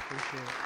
Appreciate it.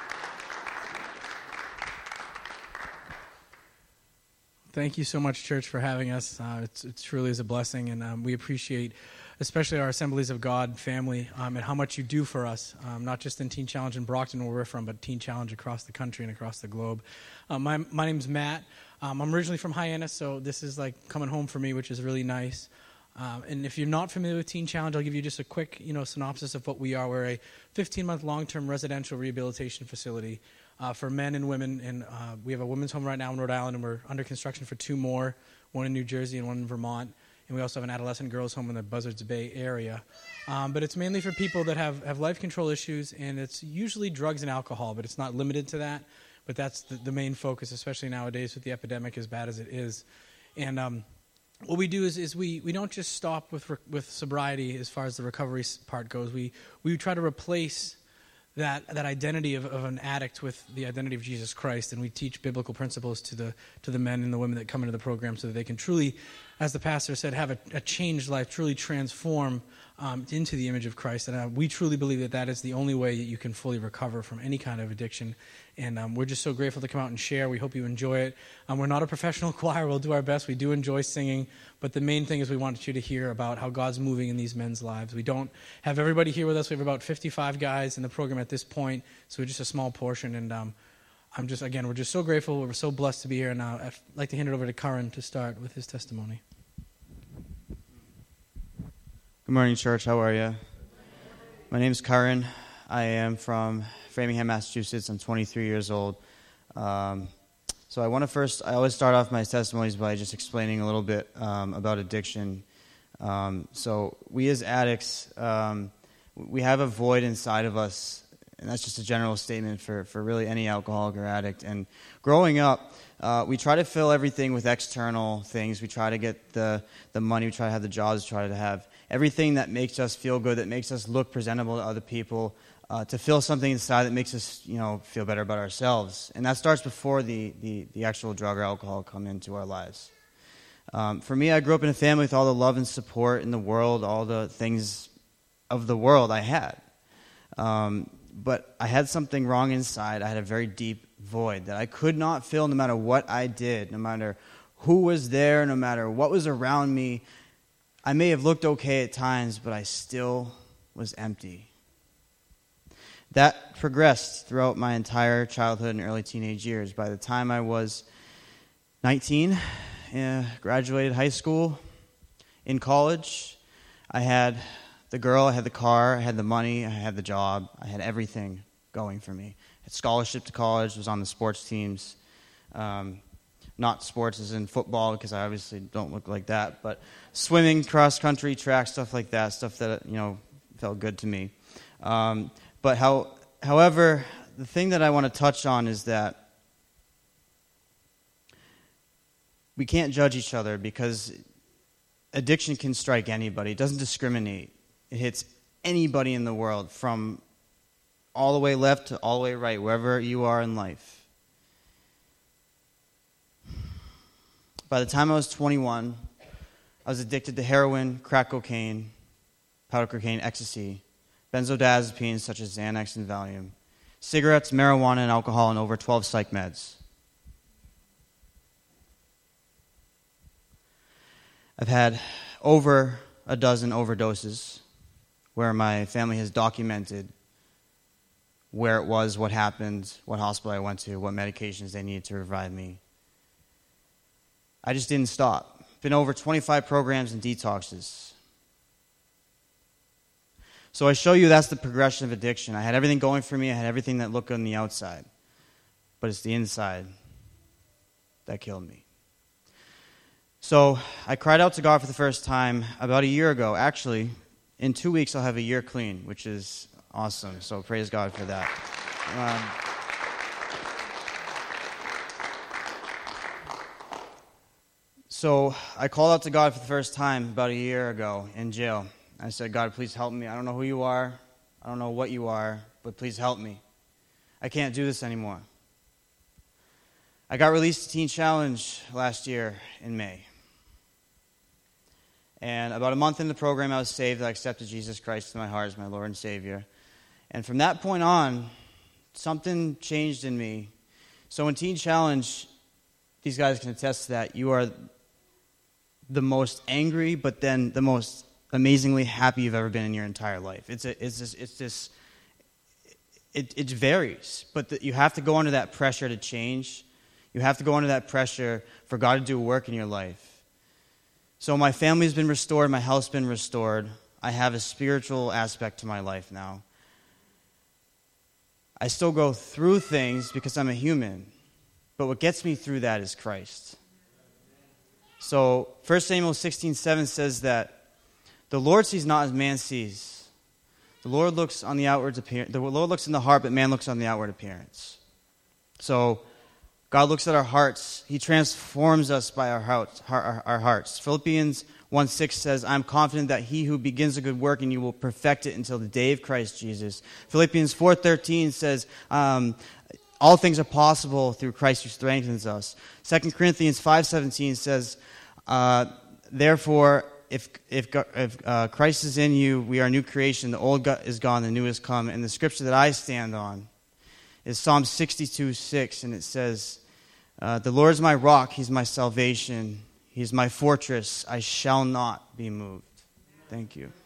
Thank you so much, church, for having us. It truly is a blessing, and we appreciate especially our Assemblies of God family and how much you do for us, not just in Teen Challenge in Brockton, where we're from, but Teen Challenge across the country and across the globe. My name's Matt. I'm originally from Hyannis, so this is like coming home for me, which is really nice. And if you're not familiar with Teen Challenge, I'll give you just a quick synopsis of what we are. We're a 15-month long-term residential rehabilitation facility for men and women, and we have a women's home right now in Rhode Island, and we're under construction for 2 more, one in New Jersey and one in Vermont, and we also have an adolescent girls' home in the Buzzards Bay area. But it's mainly for people that have life control issues, and it's usually drugs and alcohol, but it's not limited to that. But that's the main focus, especially nowadays with the epidemic as bad as it is. And what we do is we don't just stop with sobriety as far as the recovery part goes. We try to replace that identity of an addict with the identity of Jesus Christ, and we teach biblical principles to the men and the women that come into the program so that they can truly, as the pastor said, have a changed life, truly transform into the image of Christ. And we truly believe that is the only way that you can fully recover from any kind of addiction. And we're just so grateful to come out and share. We hope you enjoy it. We're not a professional choir. We'll do our best. We do enjoy singing. But the main thing is we want you to hear about how God's moving in these men's lives. We don't have everybody here with us. We have about 55 guys in the program at this point, so we're just a small portion. And we're just so grateful. We're so blessed to be here. And I'd like to hand it over to Karan to start with his testimony. Good morning, church. How are you? My name is Karan. I am from Framingham, Massachusetts. I'm 23 years old. So I always start off my testimonies by just explaining a little bit about addiction. So we as addicts, we have a void inside of us, and that's just a general statement for really any alcoholic or addict. And growing up, we try to fill everything with external things. We try to get the money, we try to have the jobs, try to have everything that makes us feel good, that makes us look presentable to other people, to feel something inside that makes us, feel better about ourselves. And that starts before the actual drug or alcohol come into our lives. For me, I grew up in a family with all the love and support in the world, all the things of the world I had. But I had something wrong inside. I had a very deep void that I could not fill no matter what I did, no matter who was there, no matter what was around me. I may have looked okay at times, but I still was empty. That progressed throughout my entire childhood and early teenage years. By the time I was 19, graduated high school, in college, I had the girl, I had the car, I had the money, I had the job, I had everything going for me. I had scholarship to college, was on the sports teams. Not sports as in football, because I obviously don't look like that, but swimming, cross country, track, stuff like that, stuff that felt good to me. However, the thing that I want to touch on is that we can't judge each other, because addiction can strike anybody. It doesn't discriminate. It hits anybody in the world, from all the way left to all the way right, wherever you are in life. By the time I was 21, I was addicted to heroin, crack cocaine, powder cocaine, ecstasy, benzodiazepines such as Xanax and Valium, cigarettes, marijuana, and alcohol, and over 12 psych meds. I've had over a dozen overdoses where my family has documented where it was, what happened, what hospital I went to, what medications they needed to revive me. I just didn't stop. Been over 25 programs and detoxes. So I show you that's the progression of addiction. I had everything going for me. I had everything that looked good on the outside. But it's the inside that killed me. So I cried out to God for the first time about a year ago. Actually, in 2 weeks I'll have a year clean, which is awesome. So praise God for that. So I called out to God for the first time about a year ago in jail. I said, God, please help me. I don't know who you are. I don't know what you are, but please help me. I can't do this anymore. I got released to Teen Challenge last year in May. And about a month in the program, I was saved. I accepted Jesus Christ in my heart as my Lord and Savior. And from that point on, something changed in me. So in Teen Challenge, these guys can attest to that. You are the most angry, but then the most amazingly happy you've ever been in your entire life. It varies, but you have to go under that pressure to change. You have to go under that pressure for God to do a work in your life. So my family's been restored, my health's been restored. I have a spiritual aspect to my life now. I still go through things because I'm a human, but what gets me through that is Christ. So 1 Samuel 16:7 says that the Lord sees not as man sees. The Lord looks on the outward appearance. The Lord looks in the heart, but man looks on the outward appearance. So God looks at our hearts. He transforms us by our hearts. Philippians 1:6 says, I'm confident that he who begins a good work in you will perfect it until the day of Christ Jesus. Philippians 4:13 says, all things are possible through Christ who strengthens us. 2 Corinthians 5:17 says, therefore, if Christ is in you, we are a new creation. The old is gone, the new has come. And the scripture that I stand on is Psalm 62:6, and it says, the Lord is my rock, he's my salvation. He's my fortress, I shall not be moved. Thank you.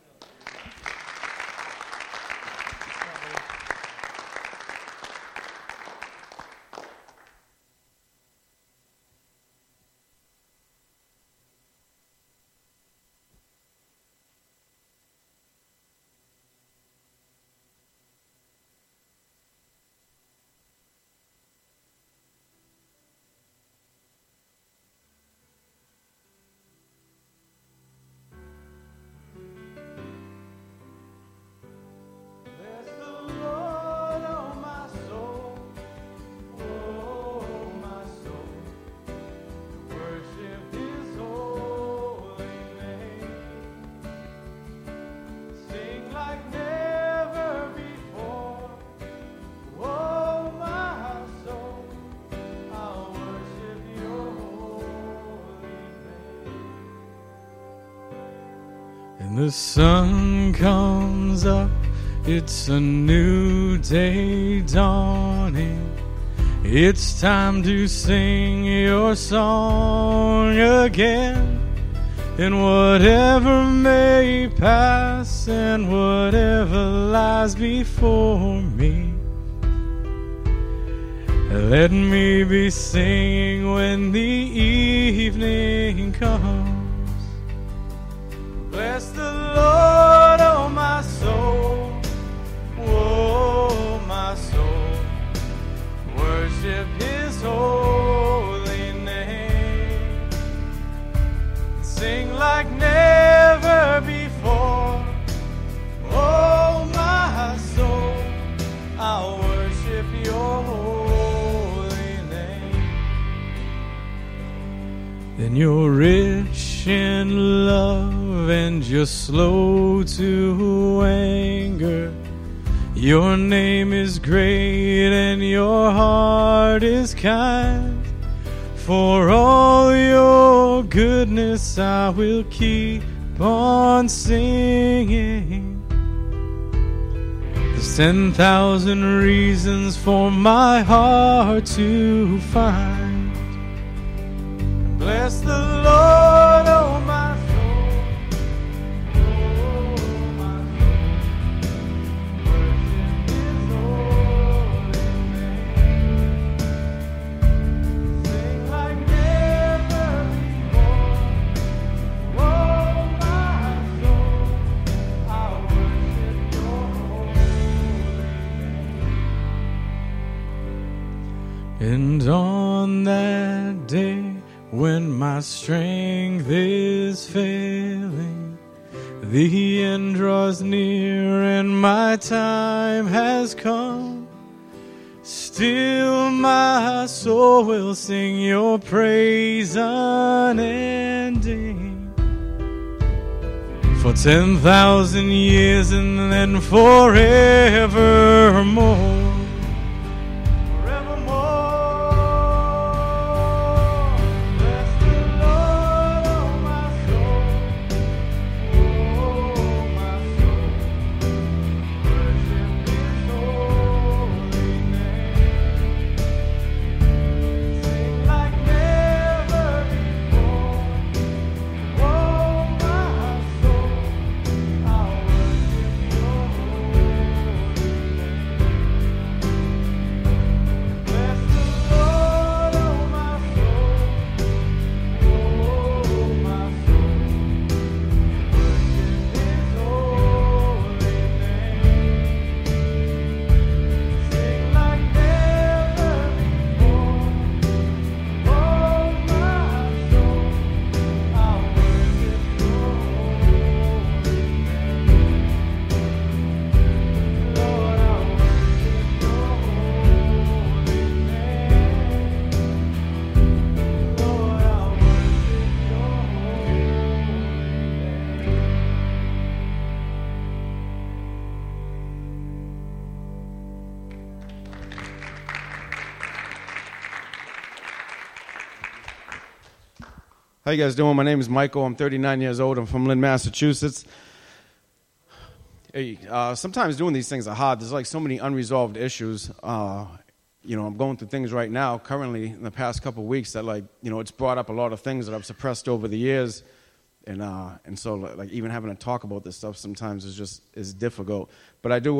The sun comes up, it's a new day dawning. It's time to sing your song again. And whatever may pass and whatever lies before me, let me be singing when the evening comes. Bless the Lord, oh my soul, oh my soul, worship his holy name. Sing like never before, oh my soul, I'll worship your holy name. Then you're rich in love and you're slow to anger. Your name is great and your heart is kind. For all your goodness I will keep on singing. There's 10,000 reasons for my heart to find. Bless the Lord, oh my soul. And on that day when my strength is failing, the end draws near and my time has come, still my soul will sing your praise unending. For 10,000 years and then forevermore. Holy name. How you guys doing? My name is Michael. I'm 39 years old. I'm from Lynn, Massachusetts. Hey, sometimes doing these things are hard. There's like so many unresolved issues. I'm going through things right now, currently, in the past couple of weeks, that it's brought up a lot of things that I've suppressed over the years, and so even having to talk about this stuff sometimes is difficult. But I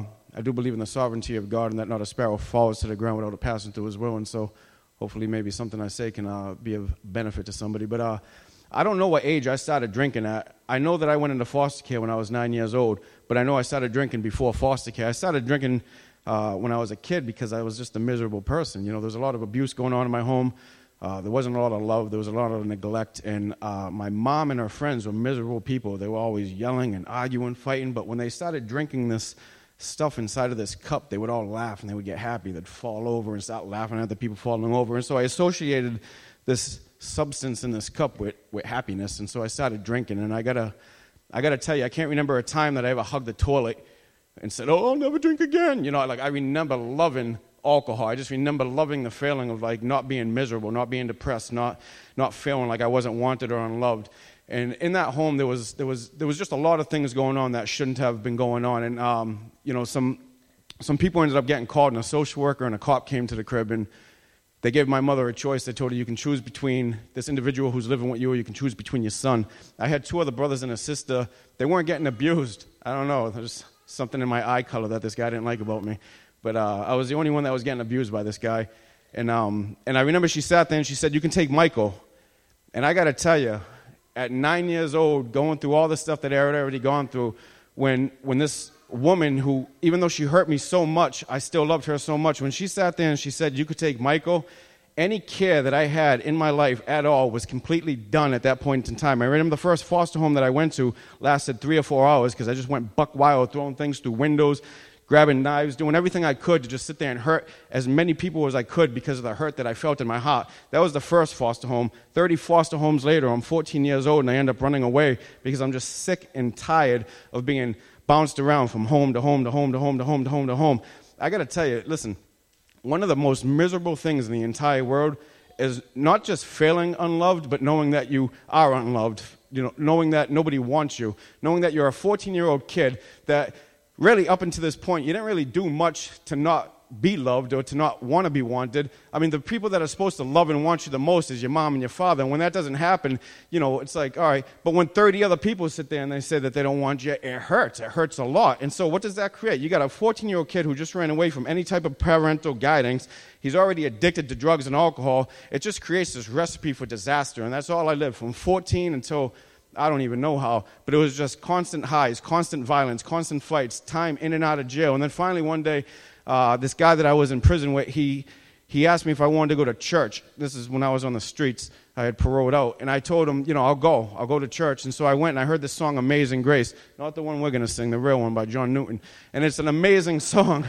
do believe in the sovereignty of God, and that not a sparrow falls to the ground without it passing through His will, and so hopefully maybe something I say can be of benefit to somebody. But I don't know what age I started drinking at. I know that I went into foster care when I was 9 years old, but I know I started drinking before foster care. I started drinking when I was a kid because I was just a miserable person. There's a lot of abuse going on in my home. There wasn't a lot of love. There was a lot of neglect. And my mom and her friends were miserable people. They were always yelling and arguing, fighting. But when they started drinking this stuff inside of this cup, they would all laugh and they would get happy. They'd fall over and start laughing at the people falling over. And so I associated this substance in this cup with happiness. And so I started drinking. And I gotta tell you, I can't remember a time that I ever hugged the toilet and said, "Oh, I'll never drink again." I remember loving alcohol. I just remember loving the feeling of not being miserable, not being depressed, not feeling like I wasn't wanted or unloved. And in that home, there was just a lot of things going on that shouldn't have been going on. And some people ended up getting called, and a social worker and a cop came to the crib, and they gave my mother a choice. They told her, you can choose between this individual who's living with you, or you can choose between your son. I had two other brothers and a sister. They weren't getting abused. I don't know. There's something in my eye color that this guy didn't like about me. But I was the only one that was getting abused by this guy. And I remember she sat there and she said, "You can take Michael." And I got to tell you, at 9 years old, going through all the stuff that I had already gone through, when this woman who, even though she hurt me so much, I still loved her so much, when she sat there and she said, "You could take Michael," any care that I had in my life at all was completely done at that point in time. I remember the first foster home that I went to lasted 3 or 4 hours because I just went buck wild, throwing things through windows, grabbing knives, doing everything I could to just sit there and hurt as many people as I could because of the hurt that I felt in my heart. That was the first foster home. 30 foster homes later, I'm 14 years old, and I end up running away because I'm just sick and tired of being bounced around from home to home to home to home to home to home to home. I got to tell you, listen, one of the most miserable things in the entire world is not just feeling unloved, but knowing that you are unloved, knowing that nobody wants you, knowing that you're a 14-year-old kid that really, up until this point, you didn't really do much to not be loved or to not want to be wanted. I mean, the people that are supposed to love and want you the most is your mom and your father. And when that doesn't happen, it's like, all right. But when 30 other people sit there and they say that they don't want you, it hurts. It hurts a lot. And so what does that create? You got a 14-year-old kid who just ran away from any type of parental guidance. He's already addicted to drugs and alcohol. It just creates this recipe for disaster. And that's all I lived from 14 until I don't even know how, but it was just constant highs, constant violence, constant fights, time in and out of jail. And then finally one day, this guy that I was in prison with, he asked me if I wanted to go to church. This is when I was on the streets. I had paroled out. And I told him, I'll go to church. And so I went and I heard this song, Amazing Grace. Not the one we're going to sing, the real one by John Newton. And it's an amazing song.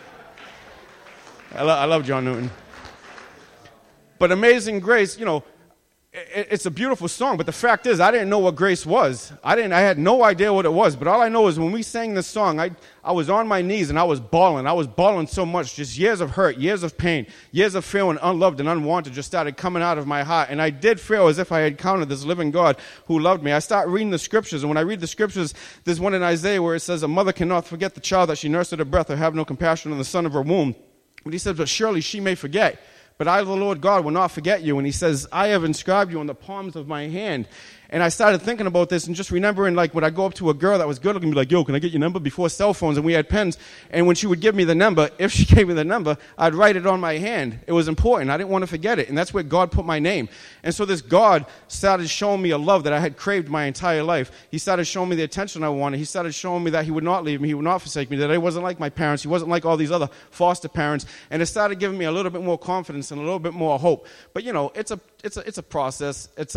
I love John Newton. But Amazing Grace, it's a beautiful song, but the fact is, I didn't know what grace was. I had no idea what it was, but all I know is when we sang this song, I was on my knees and I was bawling. I was bawling so much, just years of hurt, years of pain, years of feeling unloved and unwanted just started coming out of my heart, and I did feel as if I had encountered this living God who loved me. I started reading the scriptures, and when I read the scriptures, there's one in Isaiah where it says, "A mother cannot forget the child that she nursed at her breast or have no compassion on the son of her womb." But he says, "But surely she may forget. But I, the Lord God, will not forget you." And he says, "I have inscribed you on the palms of my hand." And I started thinking about this and just remembering, when I go up to a girl that was good looking, be like, "Yo, can I get your number?" Before cell phones, and we had pens. And when she would give me the number, if she gave me the number, I'd write it on my hand. It was important. I didn't want to forget it. And that's where God put my name. And so this God started showing me a love that I had craved my entire life. He started showing me the attention I wanted. He started showing me that he would not leave me. He would not forsake me. That I wasn't like my parents. He wasn't like all these other foster parents. And it started giving me a little bit more confidence and a little bit more hope. But, it's a process. It's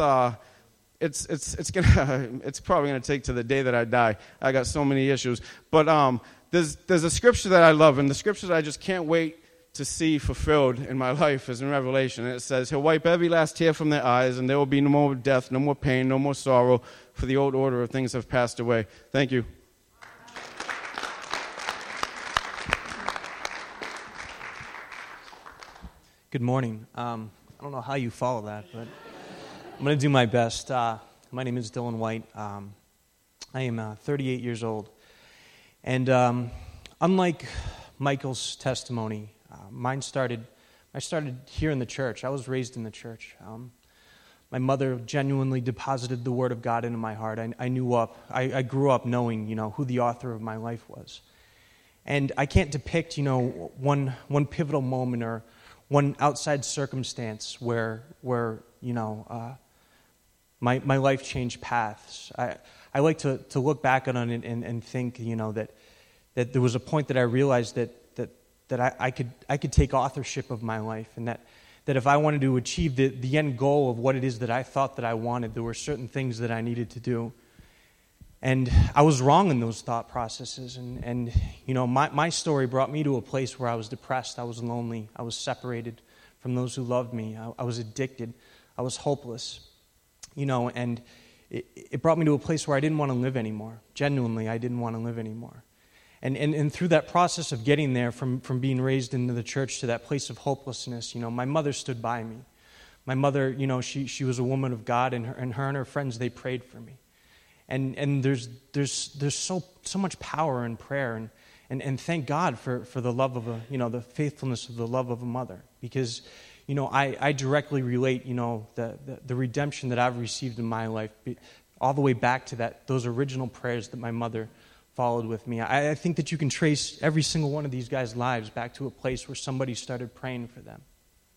probably gonna take to the day that I die. I got so many issues, but there's a scripture that I love, and the scripture that I just can't wait to see fulfilled in my life is in Revelation. And it says, "He'll wipe every last tear from their eyes, and there will be no more death, no more pain, no more sorrow, for the old order of things have passed away." Thank you. Good morning. I don't know how you follow that, but I'm going to do my best. My name is Dylan White. I am 38 years old. And unlike Michael's testimony, I started here in the church. I was raised in the church. My mother genuinely deposited the Word of God into my heart. I grew up knowing, who the author of my life was. And I can't depict, one pivotal moment or one outside circumstance where my life changed paths. I like to look back on it and think, that there was a point that I realized that I could take authorship of my life, and that if I wanted to achieve the end goal of what it is that I thought that I wanted, there were certain things that I needed to do. And I was wrong in those thought processes. And my story brought me to a place where I was depressed, I was lonely, I was separated from those who loved me, I was addicted, I was hopeless. And it brought me to a place where I didn't want to live anymore. Genuinely, I didn't want to live anymore. And through that process of getting there, from being raised into the church to that place of hopelessness, my mother stood by me. My mother, she was a woman of God, and her and her friends, they prayed for me. And there's so much power in prayer, and thank God for the love of the faithfulness of the love of a mother, because I directly relate the redemption that I've received in my life all the way back to those original prayers that my mother followed with me. I think that you can trace every single one of these guys' lives back to a place where somebody started praying for them.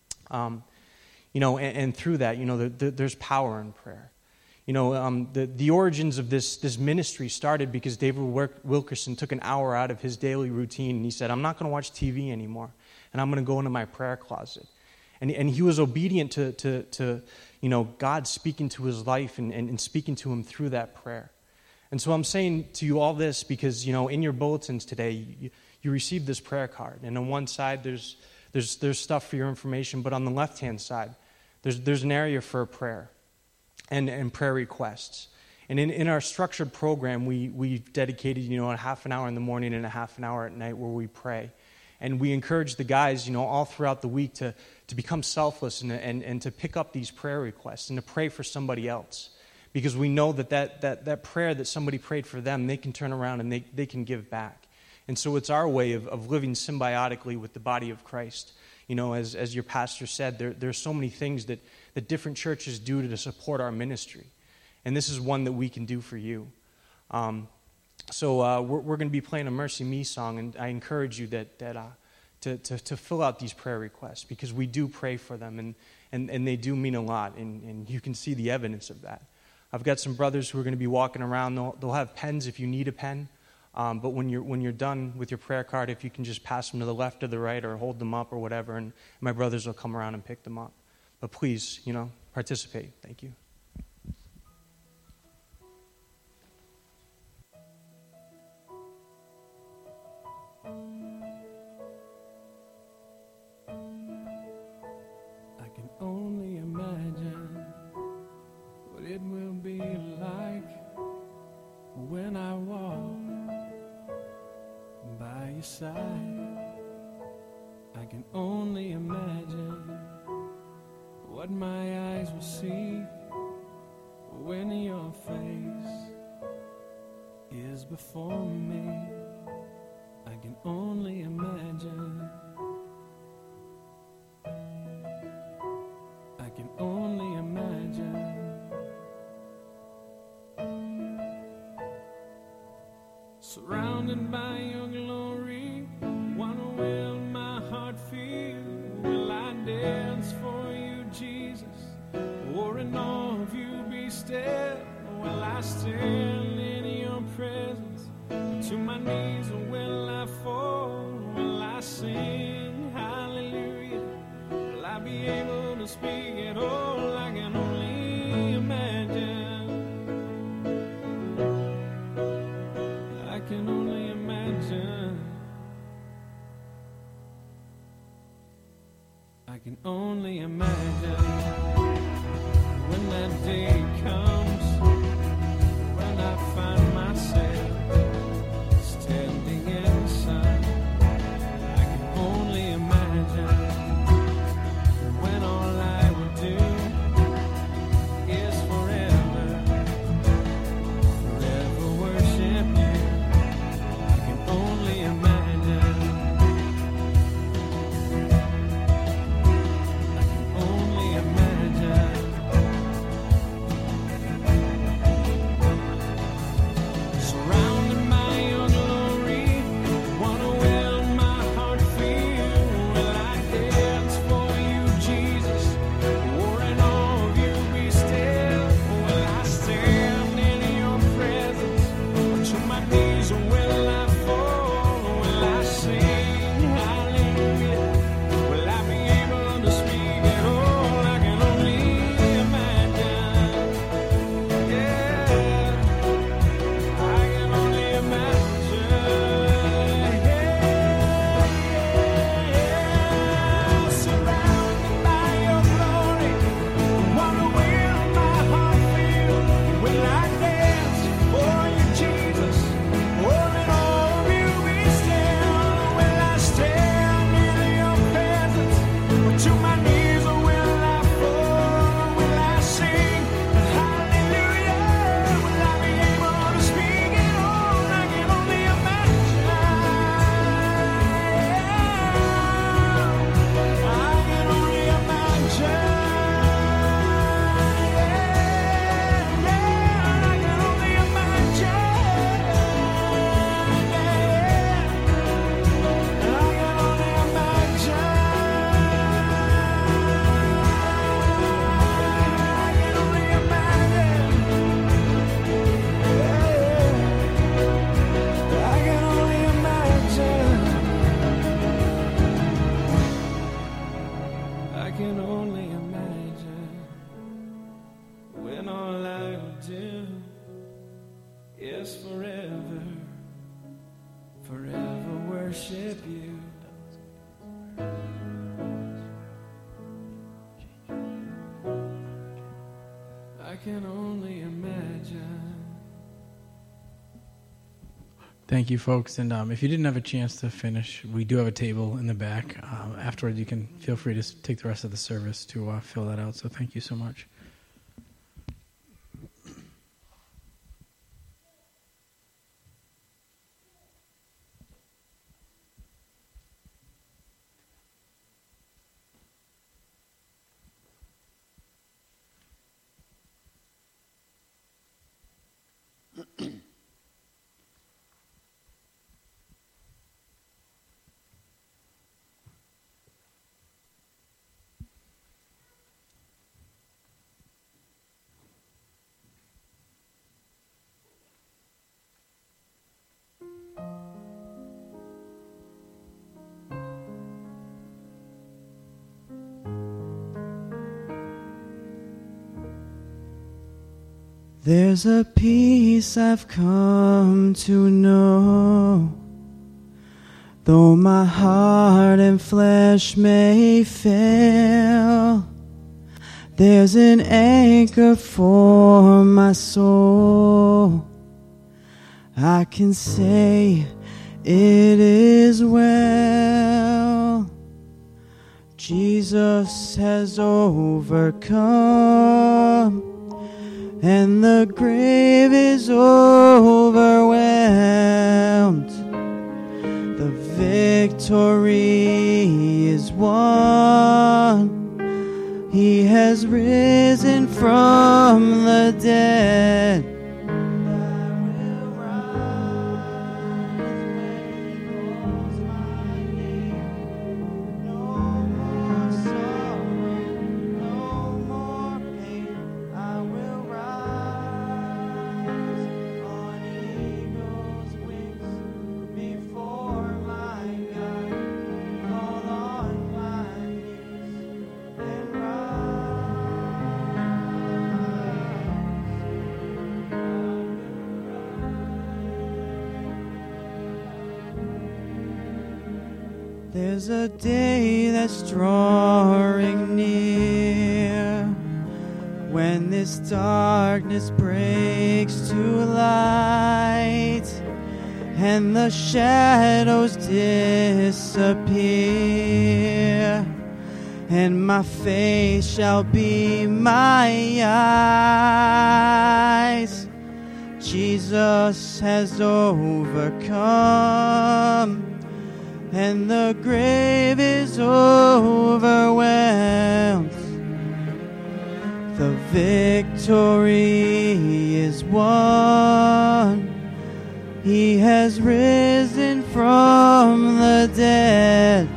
And through that, there's power in prayer. The origins of this ministry started because David Wilkerson took an hour out of his daily routine, and he said, I'm not going to watch TV anymore, and I'm going to go into my prayer closet. And he was obedient to God speaking to his life and speaking to him through that prayer. And so I'm saying to you all this because, in your bulletins today, you received this prayer card. And on one side, there's stuff for your information, but on the left-hand side, there's an area for a prayer and prayer requests. And in our structured program, we've dedicated, a half an hour in the morning and a half an hour at night where we pray. And we encourage the guys, all throughout the week to become selfless and to pick up these prayer requests and to pray for somebody else. Because we know that prayer that somebody prayed for them, they can turn around and they can give back. And so it's our way of living symbiotically with the body of Christ. As your pastor said, there are so many things that different churches do to support our ministry. And this is one that we can do for you. So we're going to be playing a Mercy Me song, and I encourage you to fill out these prayer requests, because we do pray for them, and they do mean a lot, and you can see the evidence of that. I've got some brothers who are going to be walking around. They'll have pens if you need a pen, but when you're done with your prayer card, if you can just pass them to the left or the right or hold them up or whatever, and my brothers will come around and pick them up. But please, participate. Thank you. When I walk by your side, I can only imagine what my eyes will see when your face is before me. I can only imagine. I can only imagine. Surrounded by your glory, what will my heart feel? Will I dance for you, Jesus? Or in awe of you be still? Will I stand in your presence? To my knees, or will I fall? Will I sing hallelujah? Will I be able to speak at all? I can only imagine. I can only imagine. I can only imagine when that day comes, when I find myself standing in the sun. I can only imagine when all I would do worship you. I can only imagine. Thank you, folks. And if you didn't have a chance to finish, we do have a table in the back. Afterwards, you can feel free to take the rest of the service to fill that out. So thank you so much. There's a peace I've come to know, though my heart and flesh may fail. There's an anchor for my soul. I can say it is well. Jesus has overcome, and the grave is overwhelmed. The victory is won. He has risen from the dead. And I will rise when he calls my name. No more sorrow, no more pain. I will rise on eagle's wings before my God. Fall on my knees and There's a day that's drawing near, when this darkness breaks to light, and the shadows disappear, and my face shall be my eyes. Jesus has overcome, and the grave is overwhelmed. The victory is won. He has risen from the dead.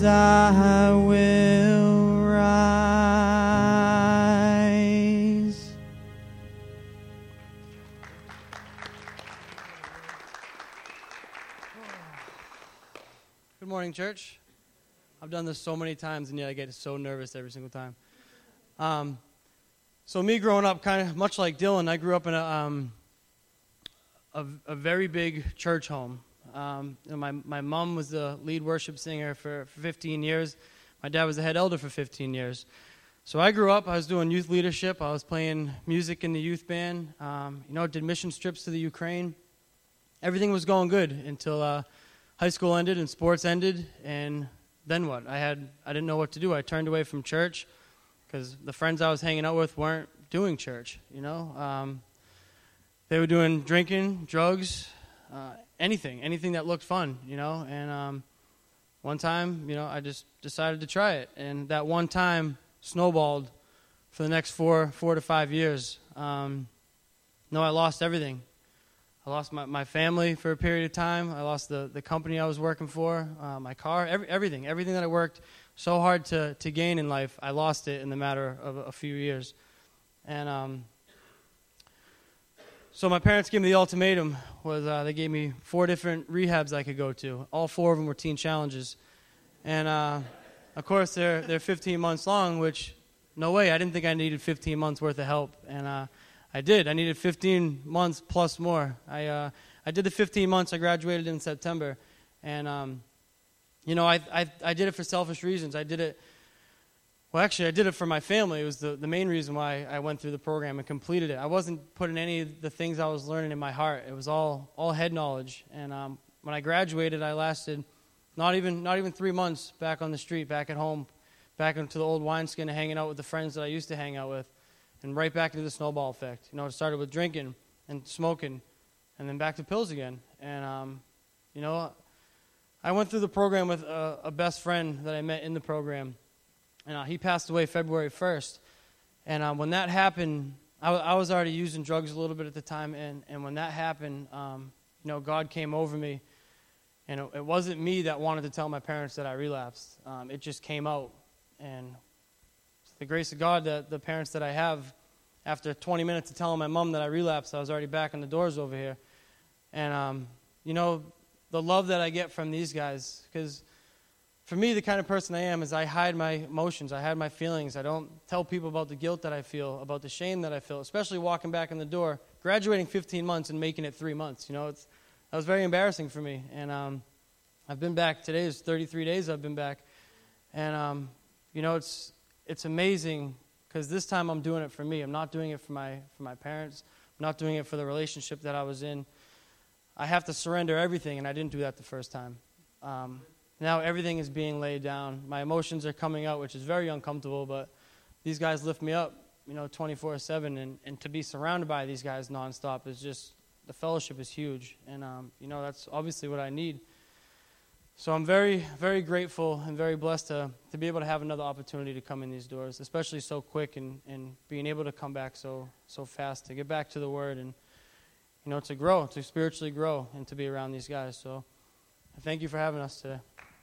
I will rise. Good morning, church. I've done this so many times, and yet I get so nervous every single time. So me growing up, kind of much like Dylan, I grew up in a very big church home. My mom was the lead worship singer for 15 years. My dad was the head elder for 15 years. So I grew up, I was doing youth leadership. I was playing music in the youth band. Did mission trips to the Ukraine. Everything was going good until high school ended and sports ended. And then what? I didn't know what to do. I turned away from church because the friends I was hanging out with weren't doing church. They were doing drinking, drugs, anything that looked fun, And one time, I just decided to try it, and that one time snowballed for the next 4 to 5 years. I lost everything. I lost my family for a period of time. I lost the company I was working for, my car, everything that I worked so hard to gain in life. I lost it in the matter of a few years, and so my parents gave me the ultimatum. They gave me 4 different rehabs I could go to. All 4 of them were teen challenges. And, of course, they're 15 months long, which, no way, I didn't think I needed 15 months worth of help. And I did. I needed 15 months plus more. I did the 15 months. I graduated in September. And, I did it for selfish reasons. I did it for my family. It was the main reason why I went through the program and completed it. I wasn't putting any of the things I was learning in my heart. It was all head knowledge. And when I graduated, I lasted not even 3 months back on the street, back at home, back into the old wineskin and hanging out with the friends that I used to hang out with, and right back into the snowball effect. It started with drinking and smoking, and then back to pills again. And, I went through the program with a best friend that I met in the program. And he passed away February 1st. And when that happened, I was already using drugs a little bit at the time. And when that happened, God came over me. And it wasn't me that wanted to tell my parents that I relapsed. It just came out. And it's the grace of God that the parents that I have, after 20 minutes of telling my mom that I relapsed, I was already back in the doors over here. And, the love that I get from these guys, because for me, the kind of person I am is I hide my emotions. I hide my feelings. I don't tell people about the guilt that I feel, about the shame that I feel, especially walking back in the door, graduating 15 months and making it 3 months. That was very embarrassing for me. And I've been back. Today is 33 days I've been back. And, it's amazing because this time I'm doing it for me. I'm not doing it for my parents. I'm not doing it for the relationship that I was in. I have to surrender everything, and I didn't do that the first time. Now everything is being laid down. My emotions are coming out, which is very uncomfortable, but these guys lift me up, 24/7, and to be surrounded by these guys nonstop is just, the fellowship is huge, and, that's obviously what I need. So I'm very, very grateful and very blessed to be able to have another opportunity to come in these doors, especially so quick and being able to come back so fast, to get back to the Word and, to grow, to spiritually grow and to be around these guys. So I thank you for having us today.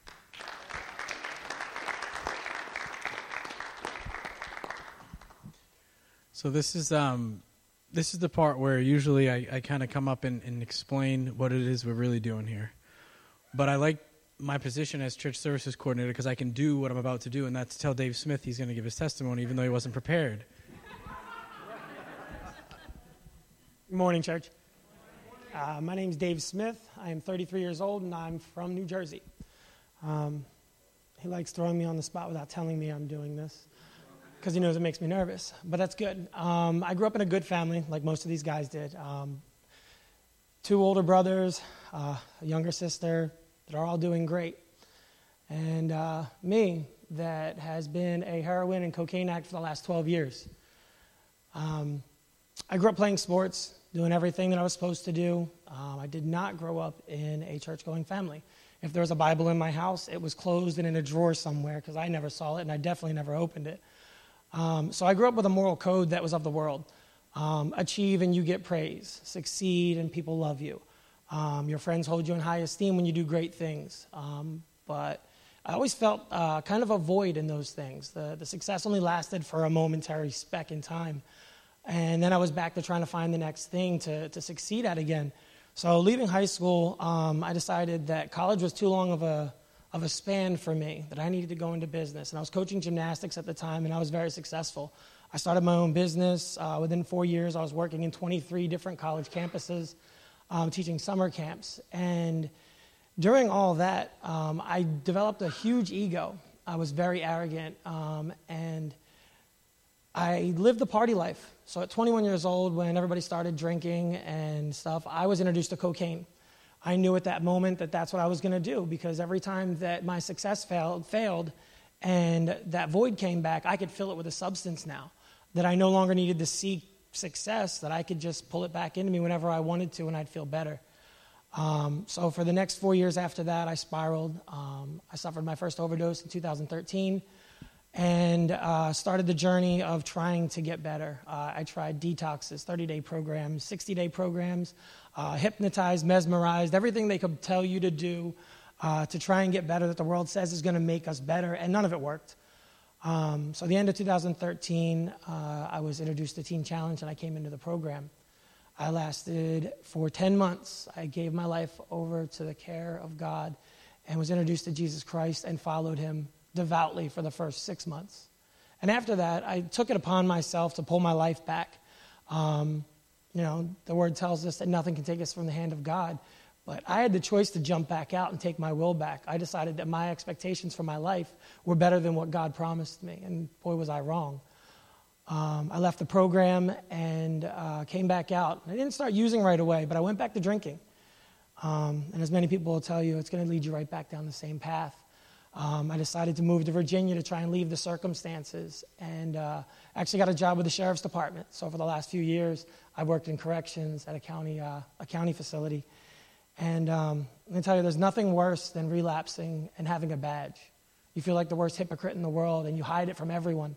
So this is the part where usually I kind of come up and explain what it is we're really doing here. But I like my position as church services coordinator because I can do what I'm about to do, and that's tell Dave Smith he's going to give his testimony even though he wasn't prepared. Good morning, church. My name's Dave Smith. I am 33 years old, and I'm from New Jersey. He likes throwing me on the spot without telling me I'm doing this because he knows it makes me nervous, but that's good. I grew up in a good family, like most of these guys did. 2 older brothers, a younger sister that are all doing great. And me, that has been a heroin and cocaine addict for the last 12 years. I grew up playing sports, doing everything that I was supposed to do. I did not grow up in a church-going family. If there was a Bible in my house, it was closed and in a drawer somewhere because I never saw it and I definitely never opened it. So I grew up with a moral code that was of the world. Achieve and you get praise. Succeed and people love you. Your friends hold you in high esteem when you do great things. But I always felt kind of a void in those things. The success only lasted for a momentary speck in time. And then I was back to trying to find the next thing to succeed at again. So leaving high school, I decided that college was too long of a span for me, that I needed to go into business. And I was coaching gymnastics at the time, and I was very successful. I started my own business. Within 4 years, I was working in 23 different college campuses, teaching summer camps. And during all that, I developed a huge ego. I was very arrogant, and I lived the party life. So at 21 years old, when everybody started drinking and stuff, I was introduced to cocaine. I knew at that moment that that's what I was going to do, because every time that my success failed and that void came back, I could fill it with a substance now, that I no longer needed to seek success, that I could just pull it back into me whenever I wanted to and I'd feel better. So for the next 4 years after that, I spiraled. I suffered my first overdose in 2013 and started the journey of trying to get better. I tried detoxes, 30-day programs, 60-day programs, hypnotized, mesmerized, everything they could tell you to do to try and get better that the world says is going to make us better, and none of it worked. So at the end of 2013, I was introduced to Teen Challenge, and I came into the program. I lasted for 10 months. I gave my life over to the care of God and was introduced to Jesus Christ and followed him devoutly for the first 6 months. And after that, I took it upon myself to pull my life back. The word tells us that nothing can take us from the hand of God. But I had the choice to jump back out and take my will back. I decided that my expectations for my life were better than what God promised me. And boy, was I wrong. I left the program and came back out. I didn't start using right away, but I went back to drinking. And as many people will tell you, it's going to lead you right back down the same path. I decided to move to Virginia to try and leave the circumstances, and actually got a job with the sheriff's department. So for the last few years, I worked in corrections at a county facility. And let me tell you, there's nothing worse than relapsing and having a badge. You feel like the worst hypocrite in the world, and you hide it from everyone.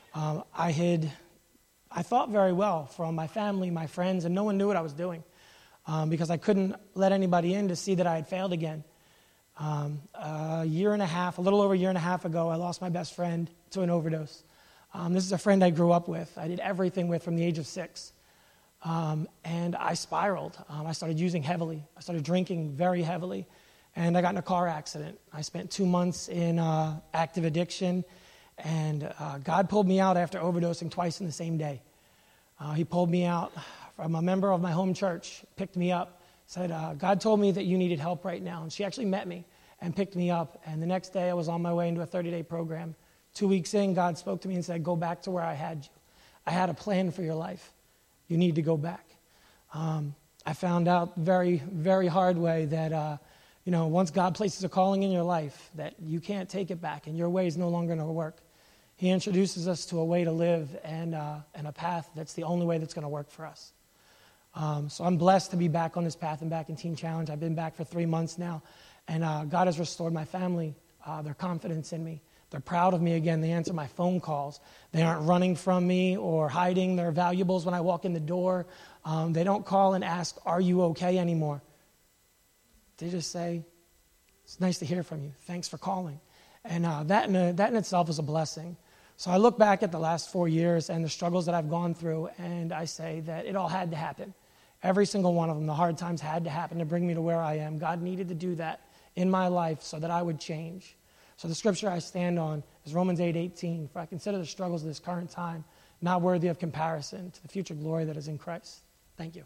I thought very well from my family, my friends, and no one knew what I was doing because I couldn't let anybody in to see that I had failed again. A little over a year and a half ago, I lost my best friend to an overdose. This is a friend I grew up with. I did everything with from the age of 6. And I spiraled. I started using heavily. I started drinking very heavily. And I got in a car accident. I spent 2 months in active addiction. And God pulled me out after overdosing twice in the same day. He pulled me out from a member of my home church, picked me up, said, God told me that you needed help right now. And she actually met me and picked me up. And the next day I was on my way into a 30-day program. 2 weeks in, God spoke to me and said, go back to where I had you. I had a plan for your life. You need to go back. I found out very, very hard way that, once God places a calling in your life, that you can't take it back and your way is no longer going to work. He introduces us to a way to live and a path that's the only way that's going to work for us. So I'm blessed to be back on this path and back in Teen Challenge. I've been back for 3 months now, and God has restored my family, their confidence in me. They're proud of me again. They answer my phone calls. They aren't running from me or hiding their valuables when I walk in the door. They don't call and ask, are you okay anymore? They just say, it's nice to hear from you. Thanks for calling. And that in itself is a blessing. So I look back at the last 4 years and the struggles that I've gone through, and I say that it all had to happen. Every single one of them, the hard times had to happen to bring me to where I am. God needed to do that in my life so that I would change. So the scripture I stand on is Romans 8:18. For I consider the struggles of this current time not worthy of comparison to the future glory that is in Christ. Thank you.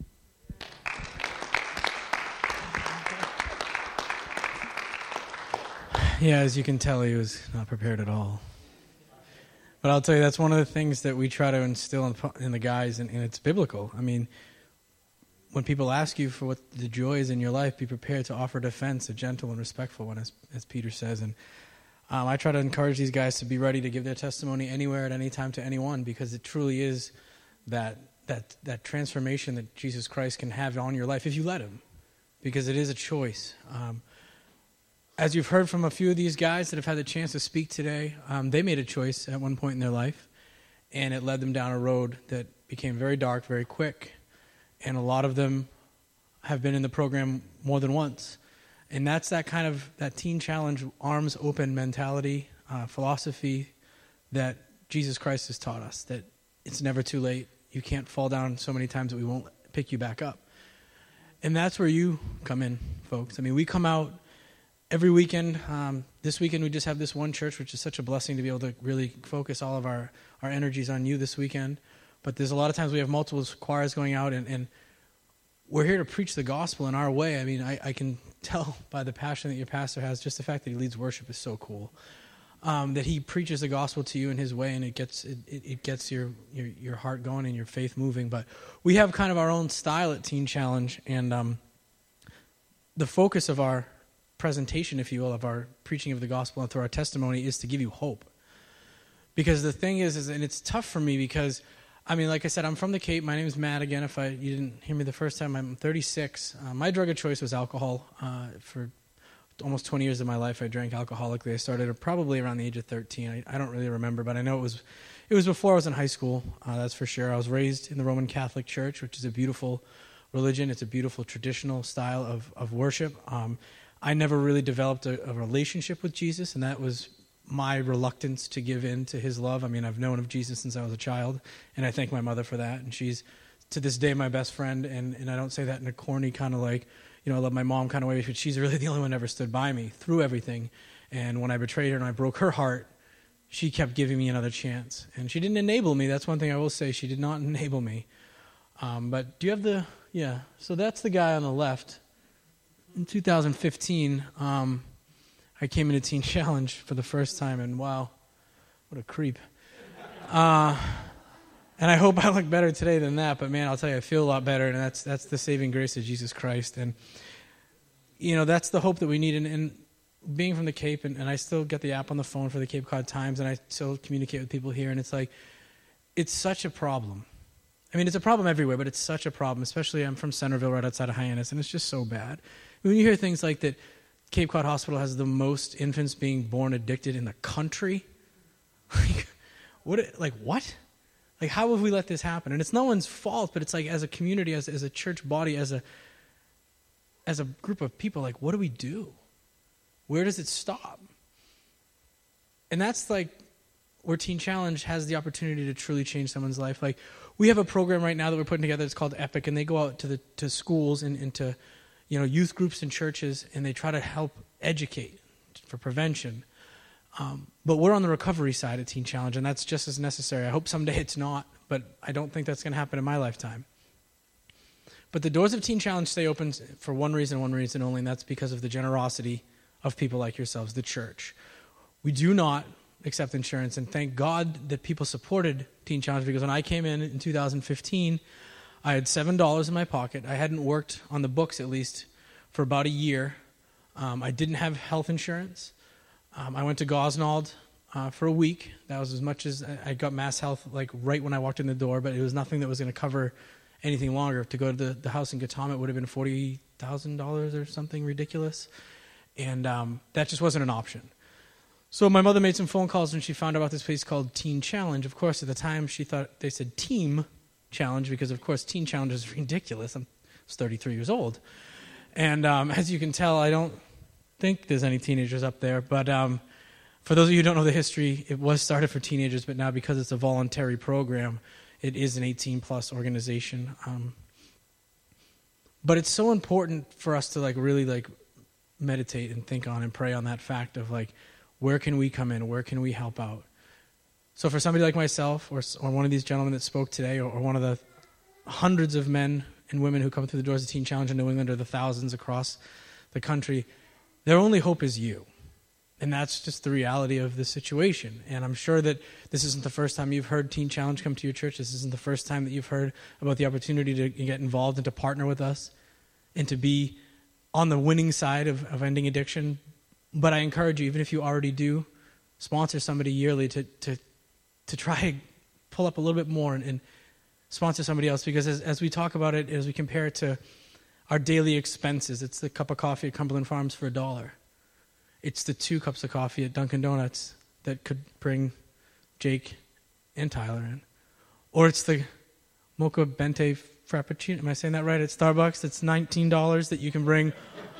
Yeah, as you can tell, he was not prepared at all. But I'll tell you, that's one of the things that we try to instill in the guys, and it's biblical. I mean, when people ask you for what the joy is in your life, be prepared to offer defense, a gentle and respectful one, as Peter says. And I try to encourage these guys to be ready to give their testimony anywhere at any time to anyone, because it truly is that transformation that Jesus Christ can have on your life if you let him, because it is a choice. As you've heard from a few of these guys that have had the chance to speak today, they made a choice at one point in their life, and it led them down a road that became very dark, very quick. And a lot of them have been in the program more than once. And that's that kind of, that teen challenge, arms open mentality, philosophy that Jesus Christ has taught us, that it's never too late. You can't fall down so many times that we won't pick you back up. And that's where you come in, folks. I mean, we come out every weekend. This weekend we just have this one church, which is such a blessing to be able to really focus all of our energies on you this weekend. But there's a lot of times we have multiple choirs going out, and we're here to preach the gospel in our way. I mean, I can tell by the passion that your pastor has, just the fact that he leads worship is so cool. That he preaches the gospel to you in his way, and it gets your heart going and your faith moving. But we have kind of our own style at Teen Challenge, and the focus of our presentation, if you will, of our preaching of the gospel and through our testimony is to give you hope. Because the thing is, and it's tough for me because, I mean, like I said, I'm from the Cape. My name is Matt again. If you didn't hear me the first time, I'm 36. My drug of choice was alcohol. For almost 20 years of my life, I drank alcoholically. I started probably around the age of 13. I don't really remember, but I know it was before I was in high school, that's for sure. I was raised in the Roman Catholic Church, which is a beautiful religion. It's a beautiful traditional style of worship. I never really developed a relationship with Jesus, and that was my reluctance to give in to his love. I mean, I've known of Jesus since I was a child, and I thank my mother for that. And she's, to this day, my best friend, and I don't say that in a corny kind of like, I love my mom kind of way, but she's really the only one that ever stood by me through everything. And when I betrayed her and I broke her heart, she kept giving me another chance. And she didn't enable me. That's one thing I will say. She did not enable me. But do you have so that's the guy on the left. In 2015, I came into Teen Challenge for the first time, and wow, what a creep. And I hope I look better today than that, but man, I'll tell you, I feel a lot better, and that's the saving grace of Jesus Christ. And, that's the hope that we need. And being from the Cape, and I still get the app on the phone for the Cape Cod Times, and I still communicate with people here, and it's like, it's such a problem. I mean, it's a problem everywhere, but it's such a problem, especially I'm from Centerville, right outside of Hyannis, and it's just so bad. When you hear things like that, Cape Cod Hospital has the most infants being born addicted in the country, what? Like, how have we let this happen? And it's no one's fault, but it's like, as a community, as a church body, as a group of people, like, what do we do? Where does it stop? And that's like where Teen Challenge has the opportunity to truly change someone's life. Like, we have a program right now that we're putting together. It's called EPIC, and they go out to schools and to youth groups and churches, and they try to help educate for prevention. But we're on the recovery side of Teen Challenge, and that's just as necessary. I hope someday it's not, but I don't think that's going to happen in my lifetime. But the doors of Teen Challenge stay open for one reason only, and that's because of the generosity of people like yourselves, the church. We do not accept insurance, and thank God that people supported Teen Challenge, because when I came in 2015, I had $7 in my pocket. I hadn't worked on the books, at least, for about a year. I didn't have health insurance. I went to Gosnold for a week. That was as much as I got Mass Health, like right when I walked in the door, but it was nothing that was going to cover anything longer. To go to the house in Gautama, it would have been $40,000 or something ridiculous, and that just wasn't an option. So my mother made some phone calls when she found out about this place called Teen Challenge. Of course, at the time, she thought they said Team Challenge, because, of course, Teen Challenge is ridiculous. I was 33 years old. And as you can tell, I don't think there's any teenagers up there. But for those of you who don't know the history, it was started for teenagers, but now because it's a voluntary program, it is an 18-plus organization. But it's so important for us to really meditate and think on and pray on that fact of where can we come in? Where can we help out? So for somebody like myself, or one of these gentlemen that spoke today, or one of the hundreds of men and women who come through the doors of Teen Challenge in New England, or the thousands across the country, their only hope is you. And that's just the reality of the situation. And I'm sure that this isn't the first time you've heard Teen Challenge come to your church. This isn't the first time that you've heard about the opportunity to get involved and to partner with us and to be on the winning side of ending addiction. But I encourage you, even if you already do, sponsor somebody yearly to try and pull up a little bit more and sponsor somebody else. Because as we talk about it, as we compare it to our daily expenses, it's the cup of coffee at Cumberland Farms for $1. It's the 2 cups of coffee at Dunkin' Donuts that could bring Jake and Tyler in. Or it's the Mocha Bente Frappuccino. Am I saying that right? At Starbucks, it's $19 that you can bring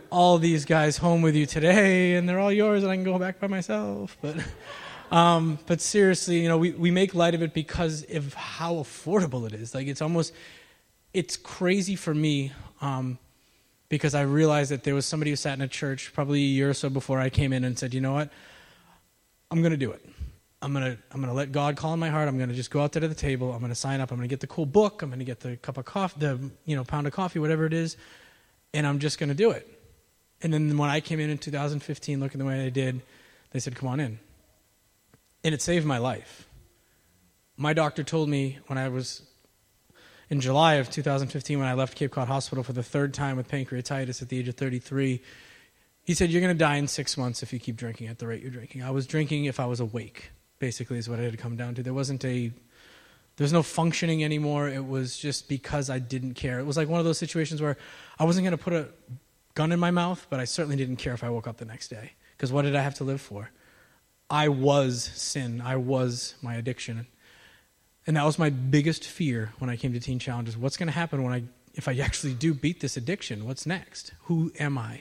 all these guys home with you today, and they're all yours, and I can go back by myself. But seriously, you know, we make light of it because of how affordable it is. Like, it's crazy for me, because I realized that there was somebody who sat in a church probably a year or so before I came in and said, you know what, I'm going to do it. I'm gonna let God call in my heart. I'm gonna just go out there to the table. I'm gonna sign up. I'm gonna get the cool book. I'm gonna get the cup of coffee, pound of coffee, whatever it is, and I'm just gonna do it. And then when I came in 2015, looking the way I did, they said, "Come on in," and it saved my life. My doctor told me when I was in July of 2015, when I left Cape Cod Hospital for the third time with pancreatitis at the age of 33. He said, "You're gonna die in 6 months if you keep drinking at the rate you're drinking." I was drinking if I was awake. Basically is what it had come down to. There was no functioning anymore. It was just because I didn't care. It was like one of those situations where I wasn't going to put a gun in my mouth, but I certainly didn't care if I woke up the next day. Because what did I have to live for? I was sin. I was my addiction. And that was my biggest fear when I came to Teen Challenges. What's going to happen if I actually do beat this addiction? What's next? Who am I?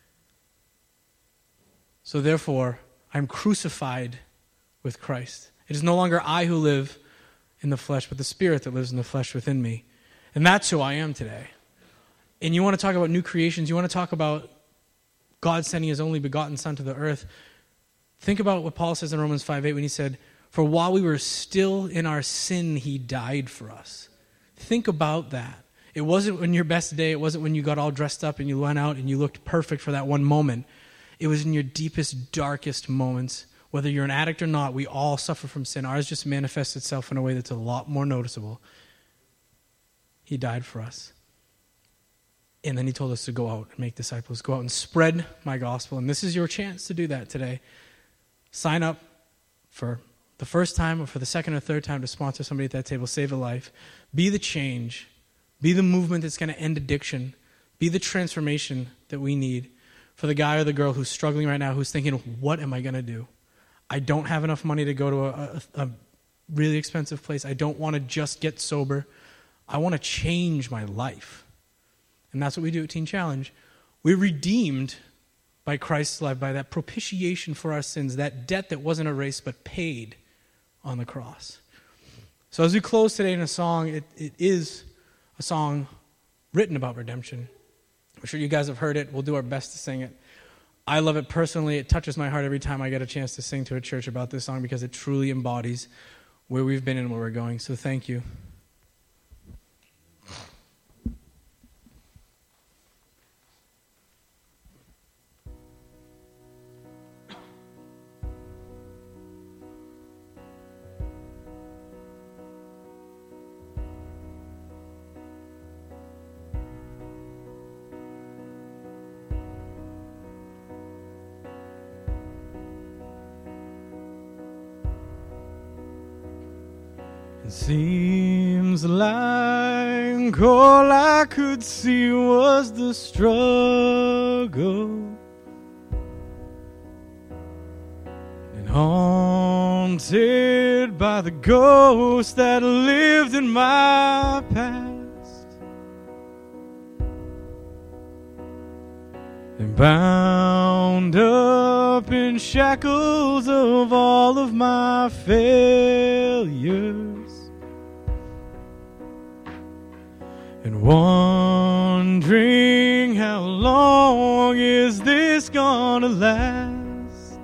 So therefore, I'm crucified with Christ. It is no longer I who live in the flesh, but the Spirit that lives in the flesh within me. And that's who I am today. And you want to talk about new creations, you want to talk about God sending his only begotten Son to the earth. Think about what Paul says in Romans 5:8 when he said, "For while we were still in our sin, he died for us." Think about that. It wasn't on your best day. It wasn't when you got all dressed up and you went out and you looked perfect for that one moment. It was in your deepest, darkest moments. Whether you're an addict or not, we all suffer from sin. Ours just manifests itself in a way that's a lot more noticeable. He died for us. And then he told us to go out and make disciples. Go out and spread my gospel. And this is your chance to do that today. Sign up for the first time or for the second or third time to sponsor somebody at that table. Save a life. Be the change. Be the movement that's going to end addiction. Be the transformation that we need for the guy or the girl who's struggling right now, who's thinking, what am I going to do? I don't have enough money to go to a really expensive place. I don't want to just get sober. I want to change my life. And that's what we do at Teen Challenge. We're redeemed by Christ's life, by that propitiation for our sins, that debt that wasn't erased but paid on the cross. So as we close today in a song, it is a song written about redemption. I'm sure you guys have heard it. We'll do our best to sing it. I love it personally. It touches my heart every time I get a chance to sing to a church about this song because it truly embodies where we've been and where we're going. So thank you. It seems like all I could see was the struggle, and haunted by the ghost that lived in my past, and bound up in shackles of all of my failures. And wondering how long is this gonna last?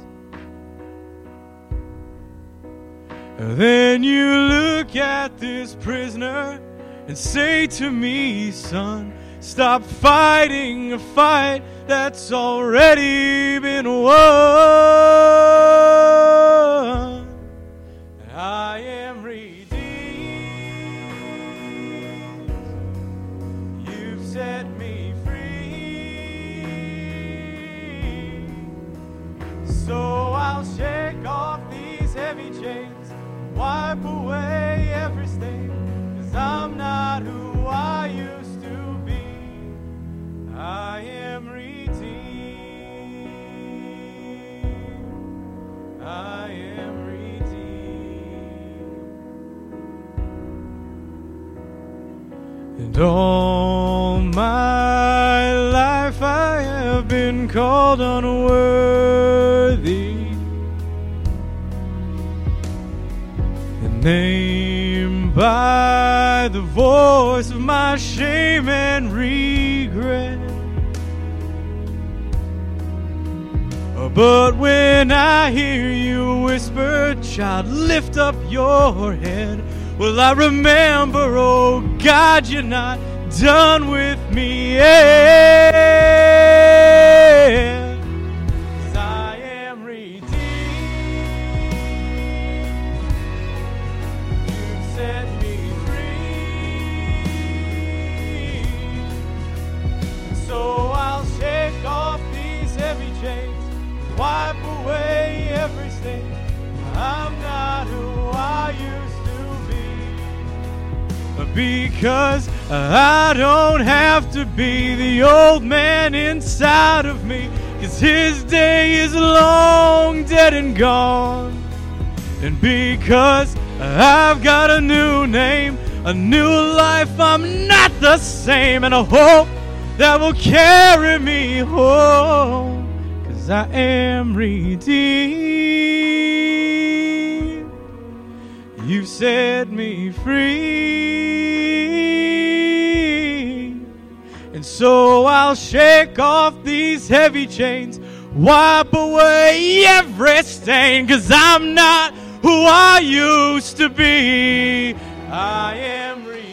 Then you look at this prisoner and say to me, son, stop fighting a fight that's already been won. I am redeemed. Set me free, so I'll shake off these heavy chains, wipe away every stain, 'cause I'm not who I used to be. I am redeemed. I am redeemed. And all my life I have been been called unworthy, and named by the voice of my shame and regret. But when I hear you whisper, child, lift up your head, well, I remember, oh God, you're not done with me yet. 'Cause I am redeemed. You've set me free. So I'll shake off these heavy chains, wipe away every stain. I'm not who I used to be, because I don't have to be the old man inside of me, 'cause his day is long dead and gone. And because I've got a new name, a new life, I'm not the same, and a hope that will carry me home. I am redeemed. You've set me free. And so I'll shake off these heavy chains, wipe away every stain, 'cause I'm not who I used to be. I am redeemed.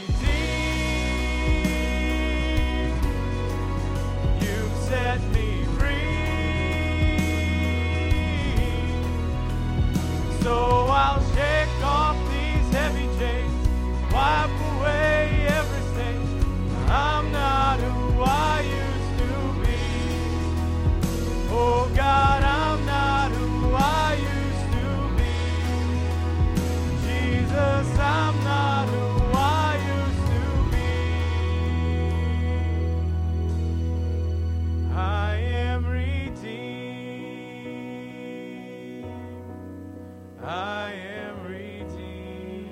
You've set me so I'll shake off these heavy chains, wipe away every stain. I'm not who I used to be. Oh God, I'm not who I used to be. Jesus, I'm not who I used to be. I am redeemed. I am redeemed.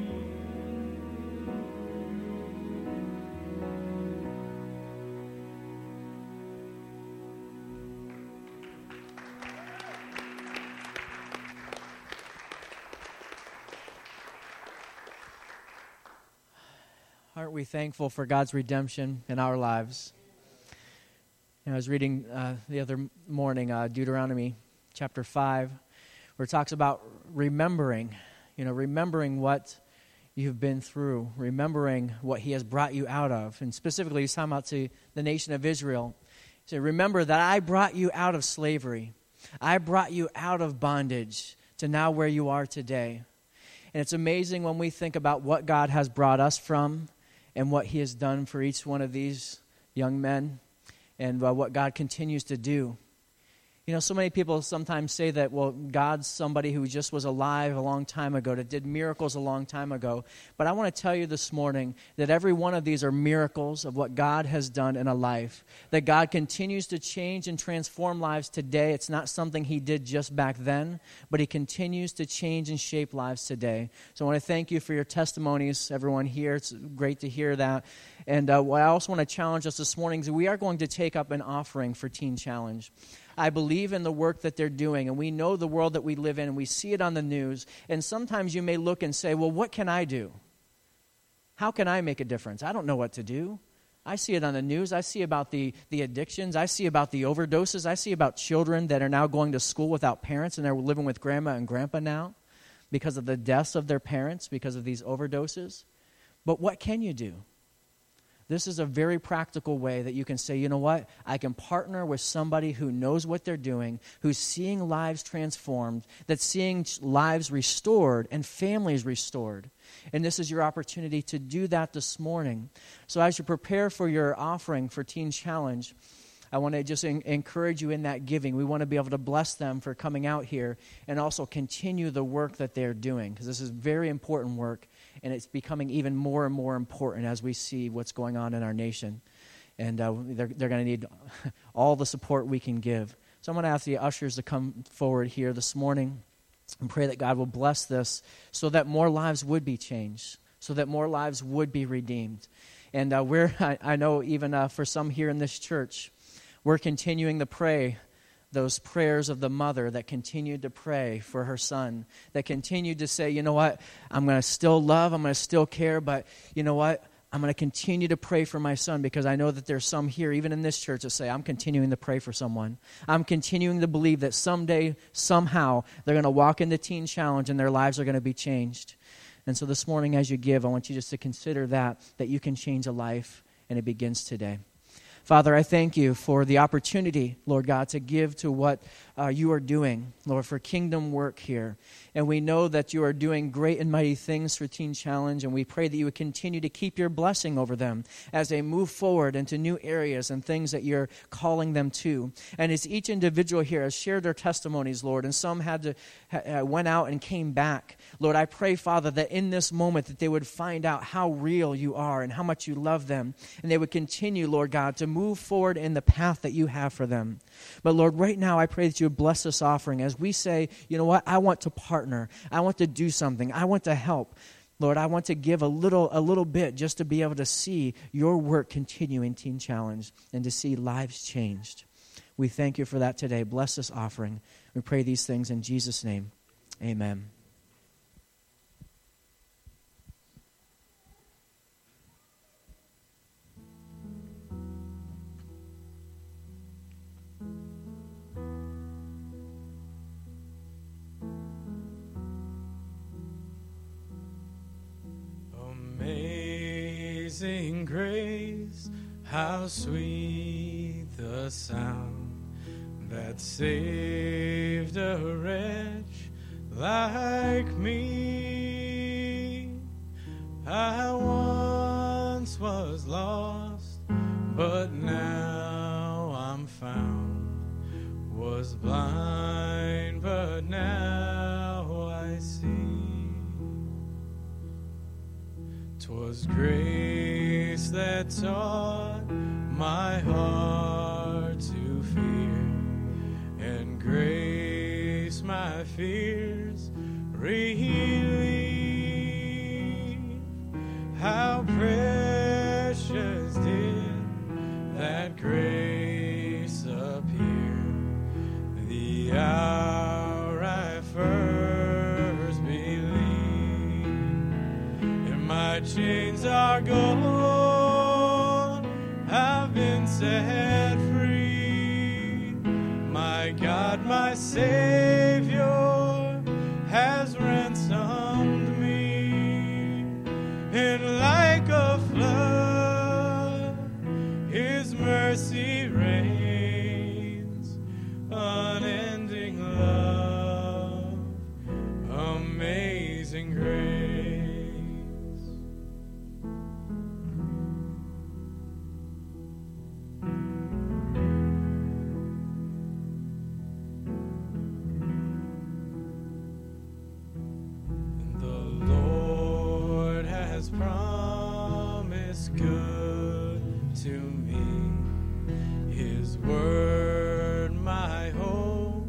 Aren't we thankful for God's redemption in our lives? I was reading the other morning Deuteronomy chapter 5, where it talks about remembering what you've been through, remembering what he has brought you out of. And specifically, he's talking about to the nation of Israel. He said, remember that I brought you out of slavery. I brought you out of bondage to now where you are today. And it's amazing when we think about what God has brought us from and what he has done for each one of these young men and what God continues to do. You know, so many people sometimes say that, well, God's somebody who just was alive a long time ago, that did miracles a long time ago. But I want to tell you this morning that every one of these are miracles of what God has done in a life. That God continues to change and transform lives today. It's not something he did just back then, but he continues to change and shape lives today. So I want to thank you for your testimonies, everyone here. It's great to hear that. And what I also want to challenge us this morning is we are going to take up an offering for Teen Challenge. I believe in the work that they're doing, and we know the world that we live in, and we see it on the news. And sometimes you may look and say, well, what can I do? How can I make a difference? I don't know what to do. I see it on the news. I see about the addictions. I see about the overdoses. I see about children that are now going to school without parents, and they're living with grandma and grandpa now because of the deaths of their parents, because of these overdoses. But what can you do? This is a very practical way that you can say, you know what, I can partner with somebody who knows what they're doing, who's seeing lives transformed, that's seeing lives restored and families restored. And this is your opportunity to do that this morning. So as you prepare for your offering for Teen Challenge, I want to just encourage you in that giving. We want to be able to bless them for coming out here and also continue the work that they're doing, because this is very important work. And it's becoming even more and more important as we see what's going on in our nation. And they're going to need all the support we can give. So I'm going to ask the ushers to come forward here this morning and pray that God will bless this so that more lives would be changed, so that more lives would be redeemed. And I know even for some here in this church, We're continuing to pray those prayers of the mother that continued to pray for her son, that continued to say, you know what, I'm going to still love, I'm going to still care, but you know what, I'm going to continue to pray for my son, because I know that there's some here, even in this church, that say, I'm continuing to pray for someone. I'm continuing to believe that someday, somehow, they're going to walk into Teen Challenge and their lives are going to be changed. And so this morning as you give, I want you just to consider that you can change a life, and it begins today. Father, I thank you for the opportunity, Lord God, to give to what you are doing, Lord, for kingdom work here. And we know that you are doing great and mighty things for Teen Challenge, and we pray that you would continue to keep your blessing over them as they move forward into new areas and things that you're calling them to. And as each individual here has shared their testimonies, Lord, and some went out and came back, Lord, I pray, Father, that in this moment that they would find out how real you are and how much you love them, and they would continue, Lord God, to move forward in the path that you have for them. But Lord, right now I pray that you would bless this offering as we say, you know what, I want to partner. I want to do something. I want to help. Lord, I want to give a little bit just to be able to see your work continue in Teen Challenge and to see lives changed. We thank you for that today. Bless this offering. We pray these things in Jesus' name. Amen. Amazing grace, how sweet the sound that saved a wretch like me. I once was lost, but now I'm found. Was blind, but now I see. 'Twas grace that taught my heart to fear, and grace my fears relieve. How precious did that grace appear, the hour I first believed. And my chains are gone, I've been set free. My God, my Savior has ransomed me. And like a flood, His mercy reigns, unending love, amazing grace. Promised good to me, His word my hope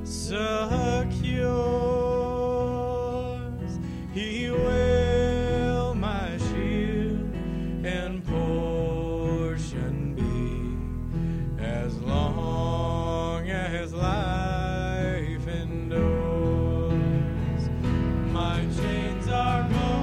secures. He will my shield and portion be, as long as life endures. My chains are gone,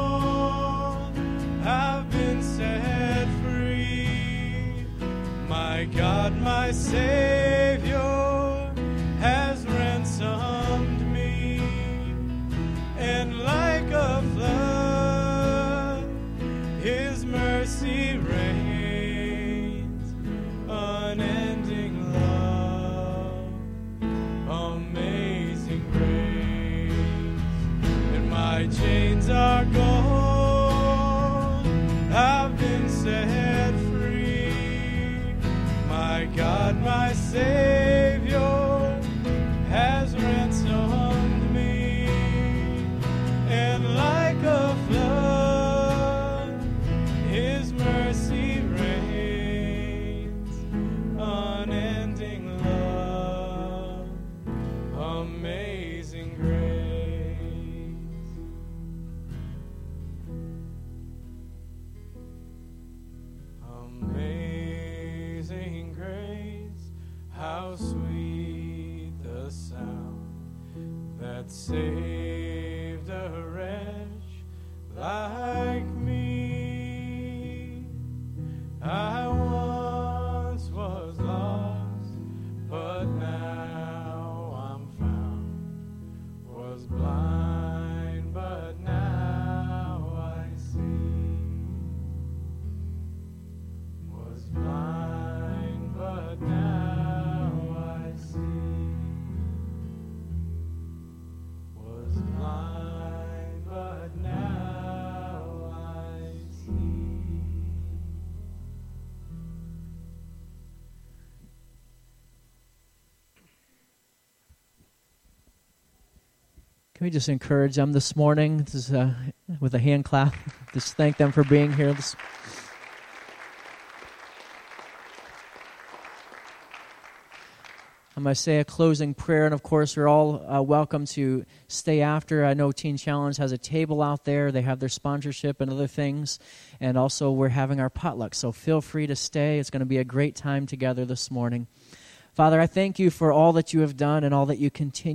I've been set free. My God, my Savior has ransomed me. And like a flood, His mercy reigns, unending love, amazing grace. And my chains are gone, I've been set free. My God, my Savior has ransomed me. And like a flood, His mercy reigns, unending love, amazing grace. Amazing grace, saved a wretch like me. I once was lost, but now I'm found. Was blind, but now I see. Was blind, but now I see. Was blind, but now I see. Can we just encourage them this morning with a hand clap? Just thank them for being here. I'm going to say a closing prayer, and of course, you're all welcome to stay after. I know Teen Challenge has a table out there. They have their sponsorship and other things, and also we're having our potluck, so feel free to stay. It's going to be a great time together this morning. Father, I thank you for all that you have done and all that you continue